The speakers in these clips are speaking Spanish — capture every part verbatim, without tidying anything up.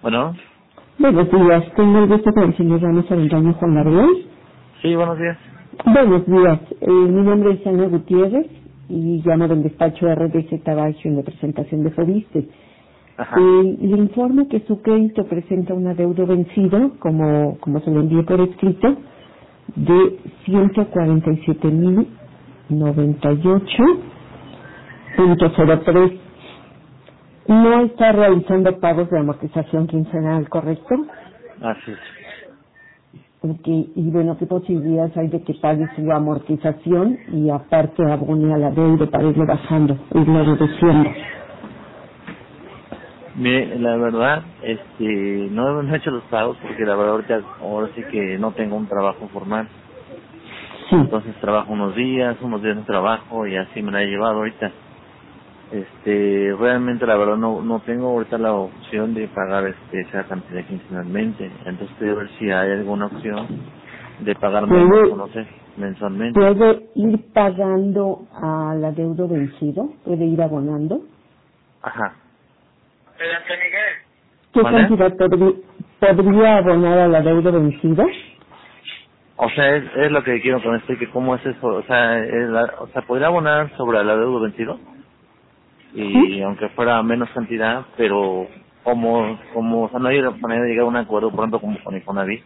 Bueno, Buenos días, tengo el gusto con el señor Ramos Avendaño Juan Gabriel. sí, buenos días. Buenos días, eh, mi nombre es Ana Gutiérrez y llamo del despacho R D Z Tabacho en representación de Fobiste. Ajá. Eh, le informo que su crédito presenta un adeudo vencido, como, como se lo envié por escrito, de ciento cuarenta y siete mil noventa y ocho punto cero tres. No está realizando pagos de amortización quincenal, ¿correcto? Así es. Okay. Y bueno, ¿qué posibilidades hay de que pague su amortización y aparte abone a la deuda para irlo bajando, irlo reduciendo? Mire, la verdad, este, no he hecho los pagos porque la verdad ahorita, ahora sí que no tengo un trabajo formal. Sí. Entonces trabajo unos días, unos días no trabajo y así me la he llevado ahorita. Este, realmente la verdad no no tengo ahorita la opción de pagar este esa cantidad quincenalmente. Entonces estoy a ver si hay alguna opción de pagar menos, ¿Puede, o no sé, mensualmente. ¿Puede ir pagando al adeudo vencido? ¿Puede ir abonando? Ajá. ¿Qué ¿Vale? cantidad podría, podría abonar al adeudo vencido? O sea, es, es lo que quiero que me explique cómo es eso. O sea, es la, o sea, podría abonar sobre el adeudo vencido y ¿Sí? aunque fuera menos cantidad, pero como, como, o sea, no hay manera de llegar a un acuerdo pronto como con Infonavit.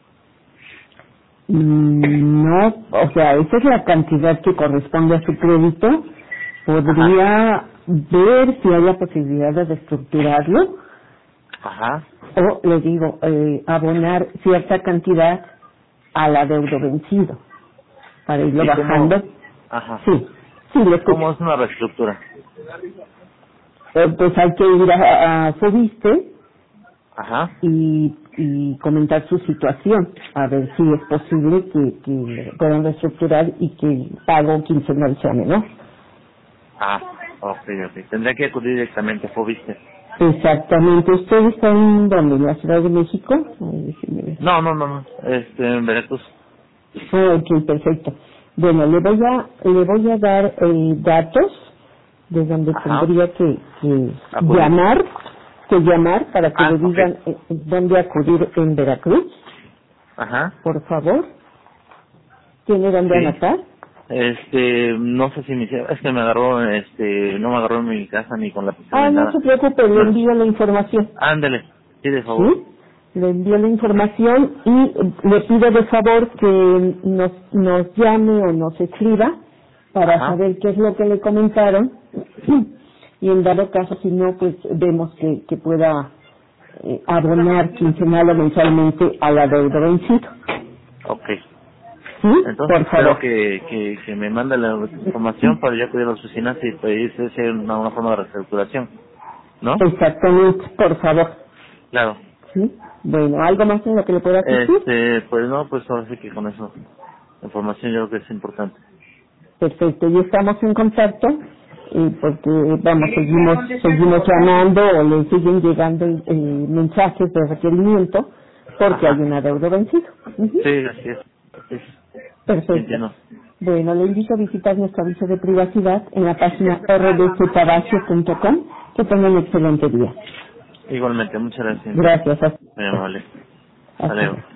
Mm, No, o sea, esa es la cantidad que corresponde a su crédito. Ajá, Podría ver si hay la posibilidad de reestructurarlo ajá. o, le digo, eh, abonar cierta cantidad al adeudo vencido para irlo ¿Y cómo? bajando. Ajá. Sí, sí, le escucho. ¿Cómo es una reestructura? Eh, pues hay que ir a, a Fobiste Ajá. y, y comentar su situación, a ver si es posible que, que puedan reestructurar y que el pago quincenal sea menor. Ah, ok, ok. Tendría que acudir directamente a Fobiste. Exactamente. ¿Usted está en dónde? ¿En la Ciudad de México? Ay, déjeme ver. No, no, no, no. Este, en Veracruz. Ah, ok, perfecto. Bueno, le voy a, le voy a dar eh, datos de donde Ajá. tendría que, que Acudir. llamar, que llamar para que le Ah, ok. digan eh, dónde acudir en Veracruz, Ajá. por favor. ¿Tiene dónde Sí. anotar? Este, no sé si me hicieron, es que me agarró, este, no me agarró en mi casa ni con la pistola Ah, ni no se nada. preocupe, le No. envío la información. Ándale, sí, de favor. ¿Sí? Le envío la información y eh, le pido de favor que nos, nos llame o nos escriba para Ajá. saber qué es lo que le comentaron y en dado caso, si no, pues vemos que, que pueda eh, abonar quincenal o mensualmente a la deuda vencido. Ok. ¿Sí? Entonces Por espero favor. que, que, que me mande la información para yo acudir a las oficinas y pedirse hacer una, una forma de reestructuración, ¿no? Exactamente, por favor. Claro. ¿Sí? Bueno, ¿algo más en lo que le pueda asistir? Este, pues no, pues ahora sí que con eso, la información yo creo que es importante. Perfecto, y estamos en contacto eh, porque, vamos, seguimos seguimos llamando o le siguen llegando eh, mensajes de requerimiento porque hay Ajá. un adeudo vencido. Ujú. Sí, así es. Así es. Sí, Perfecto. entiendo. Bueno, le invito a visitar nuestro aviso de privacidad en la página r d c tabacio punto com. Que tengan un excelente día. Igualmente, muchas gracias. Gracias. Hasta, Muy amable. Hasta hasta luego. luego.